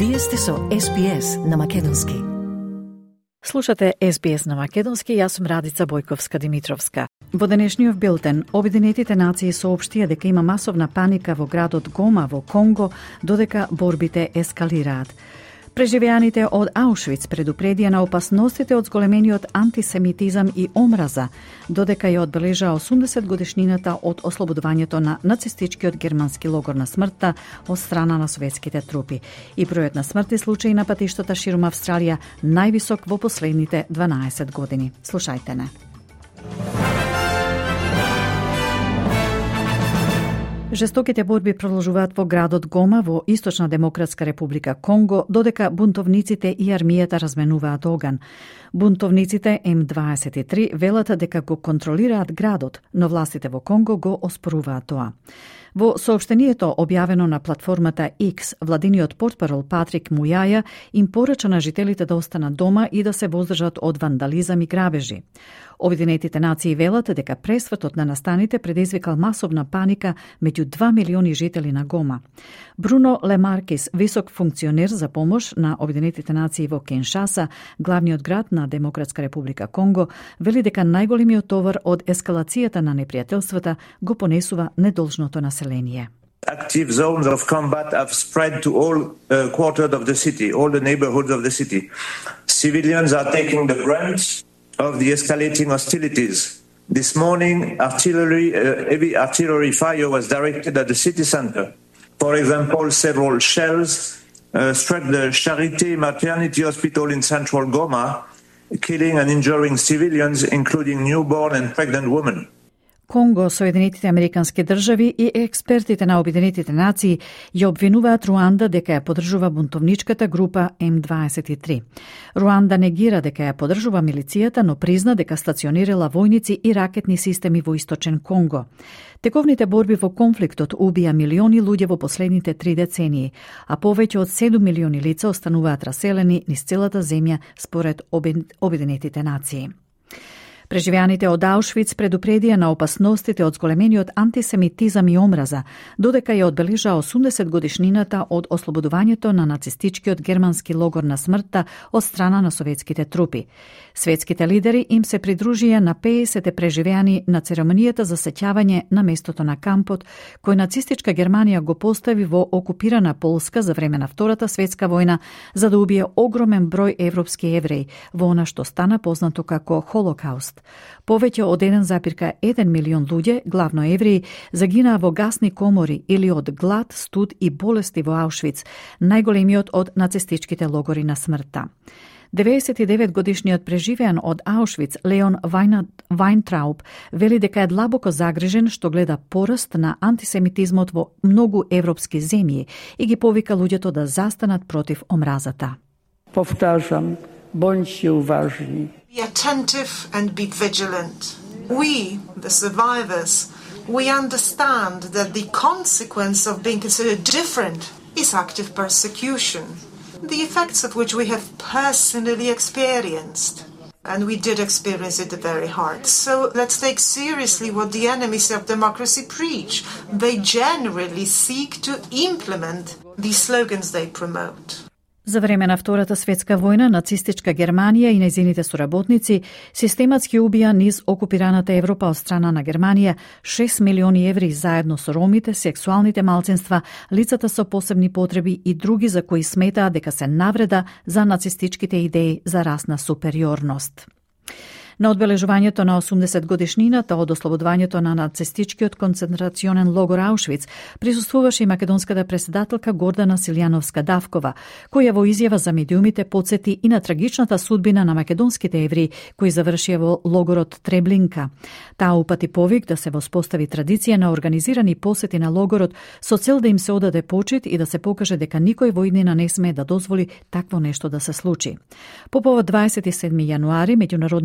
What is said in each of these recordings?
Вие сте со SBS на Македонски. Слушате SBS на Македонски, јас сум Радица Бојковска-Димитровска. Во денешниот билтен, Обединетите нации соопштија дека има масовна паника во градот Гома во Конго, додека борбите ескалираат. Преживеаните од Аушвиц предупредија на опасностите од зголемениот антисемитизам и омраза, додека ја одбележа 80 годишнината од ослободувањето на нацистичкиот германски логор на смртта од страна на советските трупи. И бројот на смртни случаи на патиштата ширум Австралија највисок во последните 12 години. Слушајте не. Жестоките борби продолжуваат во градот Гома во Источна Демократска република Конго, додека бунтовниците и армијата разменуваат оган. Бунтовниците М23 велат дека го контролираат градот, но властите во Конго го оспоруваат тоа. Во соопштението објавено на платформата X, владиниот портпарол Патрик Мујаја им порача на жителите да останат дома и да се воздржат од вандализам и грабежи. Обединетите нации велат дека пресвртот на настаните предизвикал масовна паника меѓу 2 милиони жители на Гома. Бруно Лемаркис, висок функционер за помош на Обединетите нации во Киншаса, главниот град на Демократска република Конго, вели дека најголемиот товар од ескалацијата на непријателствата го понесува недолжното население. Active zones of combat have spread to all quarters of the city, all the neighborhoods of the city. Civilians are taking the brunt of the escalating hostilities. This morning, heavy artillery fire was directed at the city center. For example, several shells struck the Charité Maternity Hospital in central Goma, killing and injuring civilians, including newborn and pregnant women. Конго, Соединетите Американски држави и експертите на Обединетите нации ја обвинуваат Руанда дека ја поддржува бунтовничката група М23. Руанда негира дека ја поддржува милицијата, но призна дека стационирала војници и ракетни системи во Источен Конго. Тековните борби во конфликтот убија милиони луѓе во последните 3 децении, а повеќе од 7 милиони лица остануваат раселени низ целата земја според Обединетите нации. Преживеаните од Аушвиц предупредија на опасностите од зголемениот антисемитизам и омраза, додека ја одбележа 80 годишнината од ослободувањето на нацистичкиот германски логор на смртта од страна на советските трупи. Светските лидери им се придружија на 50 преживеани на церемонијата за сеќавање на местото на кампот, кој нацистичка Германија го постави во окупирана Полска за време на Втората светска војна, за да убие огромен број европски евреи во она што стана познато како Холокауст. Повеќе од 1,1 милион луѓе, главно евреи, загинаа во гасни комори или од глад, студ и болести во Аушвиц, најголемиот од нацистичките логори на смртта. 99-годишниот преживеан од Аушвиц Леон Вајнтрауб вели дека е длабоко загрижен што гледа пораст на антисемитизмот во многу европски земји и ги повика луѓето да застанат против омразата. Повтажам, bądźcie uważni. Be attentive and be vigilant. We, the survivors, we understand that the consequence of being considered different is active persecution, the effects of which we have personally experienced. And we did experience it very hard. So let's take seriously what the enemies of democracy preach. They generally seek to implement the slogans they promote. За време на Втората светска војна, нацистичка Германија и нејзините соработници систематски убија низ окупираната Европа од страна на Германија 6 милиони евреи заедно со ромите, сексуалните малцинства, лицата со посебни потреби и други за кои сметаа дека се навреда за нацистичките идеи за расна супериорност. На одбележувањето на 80 годишнината од ослободувањето на нацистичкиот концентрационен логор Аушвиц присуствуваше и македонската председателка Гордана Силјановска-Давкова, која во изјава за медиумите потсети и на трагичната судбина на македонските евреи кои завршија во логорот Треблинка. Таа упати повик да се воспостави традиција на организирани посети на логорот со цел да им се одаде почит и да се покаже дека никој во иднина не смее да дозволи такво нешто да се случи. По повод 27 јануари, меѓународниот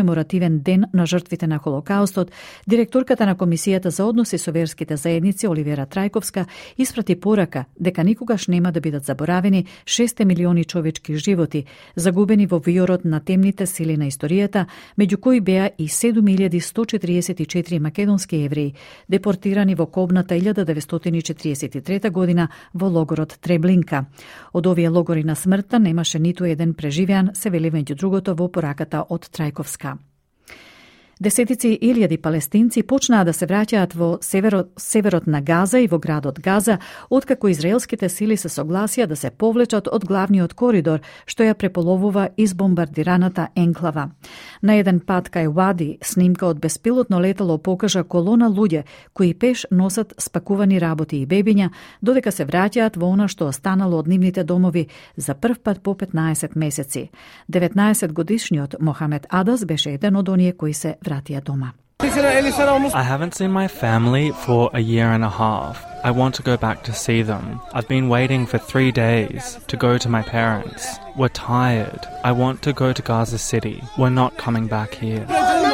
комеморативен ден на жртвите на Холокаустот, директорката на Комисијата за односи со верските заедници Оливера Трајковска испрати порака дека никогаш нема да бидат заборавени 6 милиони човечки животи, загубени во виорот на темните сили на историјата, меѓу кои беа и 7144 македонски евреи, депортирани во кобната 1943 година во логорот Треблинка. Од овие логори на смртта немаше ниту еден преживеан, се вели меѓу другото во пораката од Трајковска. Десетици илјади палестинци почнаа да се враќаат во северот на Газа и во градот Газа, откако израелските сили се согласија да се повлечат од главниот коридор, што ја преполовува избомбардираната енклава. На еден пат кај Вади, снимка од беспилотно летало покажа колона луѓе кои пеш носат спакувани работи и бебиња, додека се враќаат во она што останало од нивните домови за прв пат по 15 месеци. 19-годишниот Мохамед Адас беше еден од оние кои се вратија дома. I haven't seen my family for a year and a half. I want to go back to see them. I've been waiting for 3 days to go to my parents. We're tired. I want to go to Gaza City. We're not coming back here.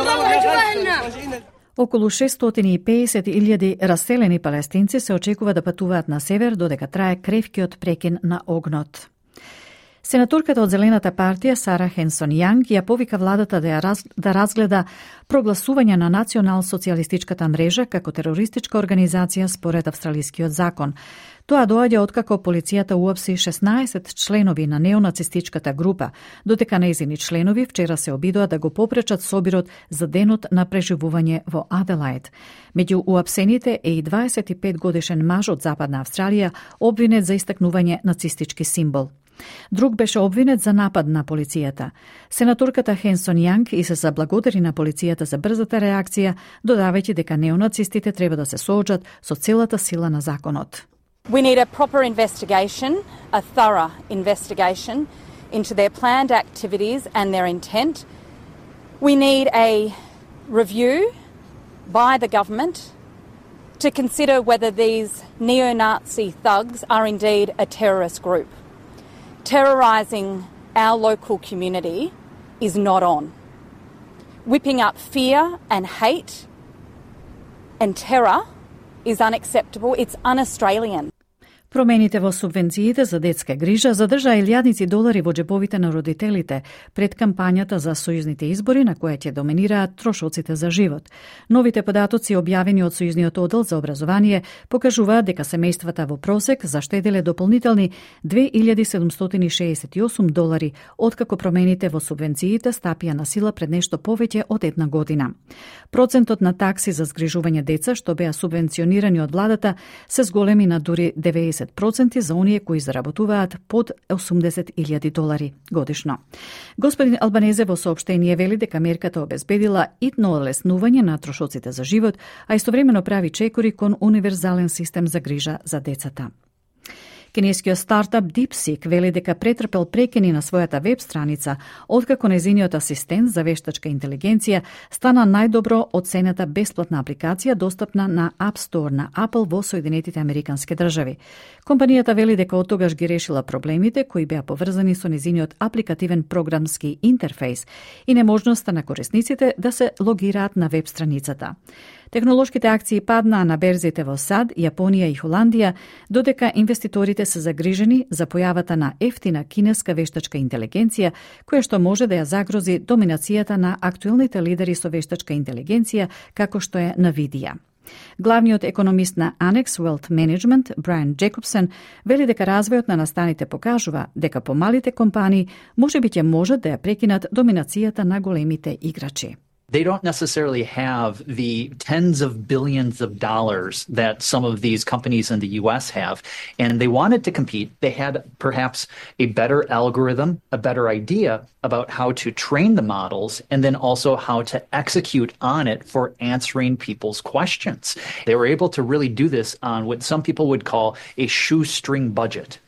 Околу 650.000 раселени палестинци се очекува да патуваат на север додека трае кревкиот прекин на огнот. Сенаторката од Зелената партија Сара Хенсон Јанг ја повика владата да разгледа прогласување на национал-социјалистичката мрежа како терористичка организација според австралискиот закон. Тоа доаѓа откако полицијата уапси 16 членови на неонацистичката група, додека нејзини членови вчера се обидоа да го попречат собирот за денот на преживување во Аделаид. Меѓу уапсените е и 25 годишен маж од Западна Австралија, обвинет за истакнување нацистички символ. Друг беше обвинет за напад на полицијата. Сенаторката Хенсон Јанг и се заблагодари на полицијата за брзата реакција, додавајќи дека неонацистите треба да се соочат со целата сила на законот. We need a proper investigation, a thorough investigation into their planned activities and their intent. We need a review by the government to consider whether these neo-Nazi thugs are indeed a terrorist group. Terrorising our local community is not on. Whipping up fear and hate and terror is unacceptable. It's un-Australian. Промените во субвенциите за детска грижа задржаа илјадници долари во џебовите на родителите пред кампањата за сојузните избори на која ќе доминираат трошоците за живот. Новите податоци објавени од Сојузниот оддел за образование покажуваат дека семејствата во просек заштеделе дополнителни 2768 долари откако промените во субвенциите стапија на сила пред нешто повеќе од една година. Процентот на такси за згрижување деца што беа субвенционирани од владата се зголеми на дури 90% за оние кои заработуваат под 80.000 долари годишно. Господин Албанезе во соопштение вели дека мерката обезбедила итно олеснување на трошоците за живот, а истовремено прави чекори кон универзален систем за грижа за децата. Кинескиот стартап DeepSeek вели дека претрпел прекини на својата веб страница откако нејзиниот асистент за вештачка интелигенција стана најдобро оценета бесплатна апликација достапна на App Store на Apple во Соединетите Американски држави. Компанијата вели дека од тогаш ги решила проблемите кои беа поврзани со нејзиниот апликативен програмски интерфејс и неможноста на корисниците да се логираат на веб страницата. Технолошките акции паднаа на берзите во САД, Јапонија и Холандија, додека инвеститорите се загрижени за појавата на ефтина кинеска вештачка интелигенција, која што може да ја загрози доминацијата на актуелните лидери со вештачка интелигенција, како што е Nvidia. Главниот економист на Annex Wealth Management, Brian Jacobson, вели дека развојот на настаните покажува дека помалите компании можеби ќе можат да ја прекинат доминацијата на големите играчи. They don't necessarily have the tens of billions of dollars that some of these companies in the US have. And they wanted to compete. They had perhaps a better algorithm, a better idea about how to train the models, and then also how to execute on it for answering people's questions. They were able to really do this on what some people would call a shoestring budget.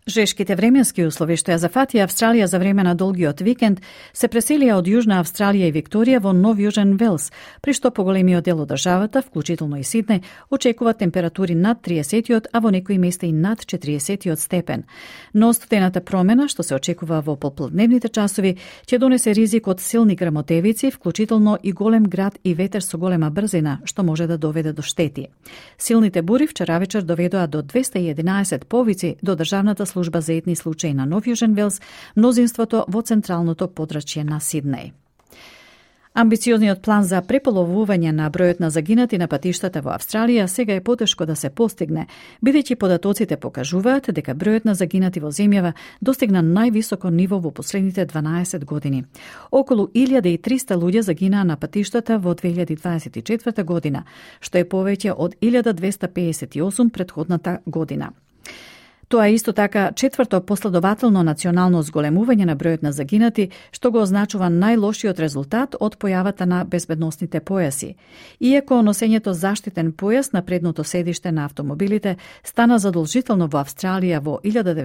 Жешките временски услови што ја зафатија Австралија за време на долгиот викенд се преселија од Јужна Австралија и Викторија во Нов Јужен Велс, при што поголемиот дел од државата, вклучително и Сиднеј, очекува температури над 30-тиот, а во некои места и над 40-тиот степен. Но студената промена, што се очекува во попладневните часови, ќе донесе ризик од силни грмотевици, вклучително и голем град и ветер со голема брзина, што може да доведе до штети. Силните бури вчера вечер доведоа до 211 повици до државната служба за етни случаи на Нов Јужен Велс, мнозинството во централното подрачје на Сиднеј. Амбициозниот план за преполовување на бројот на загинати на патиштата во Австралија сега е потешко да се постигне, бидејќи податоците покажуваат дека бројот на загинати во земјава достигна највисоко ниво во последните 12 години. Околу 1300 луѓе загинаа на патиштата во 2024 година, што е повеќе од 1258 претходната година. Тоа е исто така четврто последователно национално зголемување на бројот на загинати, што го означува најлошиот резултат од појавата на безбедносните појаси. Иако носењето заштитен појас на предното седиште на автомобилите стана задолжително во Австралија во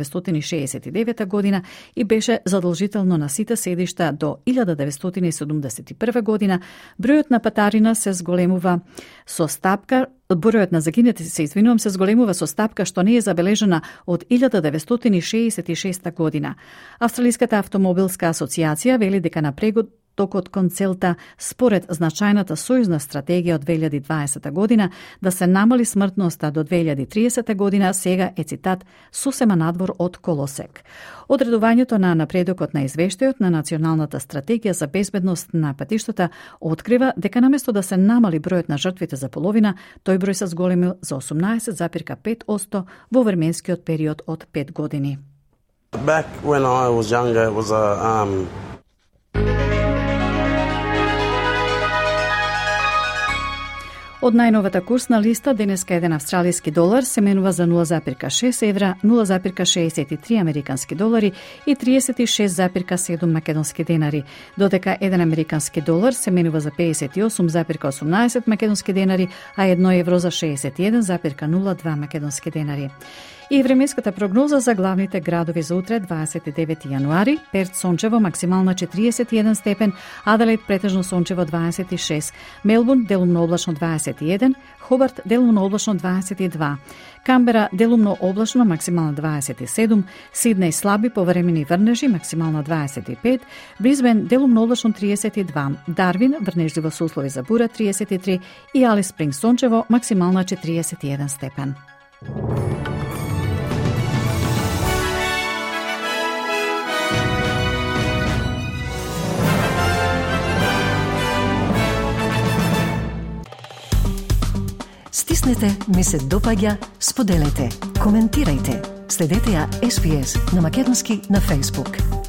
1969 година и беше задолжително на сите седишта до 1971 година, бројот на патарина се зголемува со стапка. Бројот на загинати се зголемува со стапка што не е забележена од 1966 година. Австралиската автомобилска асоциација вели дека напредокот кон целта според значајната сојузна стратегија од 2020 година да се намали смртноста до 2030 година сега е, цитат, сосема надвор од колосек. Одредувањето на напредокот на извештајот на Националната стратегија за безбедност на патиштата открива дека наместо да се намали бројот на жртвите за половина, тој број се зголемил за 18,5% во временскиот период од 5 години. Back when I was younger, it was Од најновата курсна листа, денеска еден австралиски долар се менува за 0,6 евра, 0,63 американски долари и 36,7 македонски денари, додека еден американски долар се менува за 58,18 македонски денари, а 1 евро за 61,02 македонски денари. И временската прогноза за главните градови за утре, 29 јануари: Перт сончево, максимална 41 степен, Аделаид претежно сончево 26, Мелбурн делумно облачно 21, Хобарт делумно облачно 22, Камбера делумно облачно, максимална 27, Сиднеј слаби повремени врнежи, максимална 25, Брисбен делумно облачно 32, Дарвин врнежливо со услови за бура 33 и Алис Спрингс сончево, максимална 41 степен. Стиснете, ми се допаѓа, споделете, коментирајте. Следете ја SPS на Македонски на Facebook.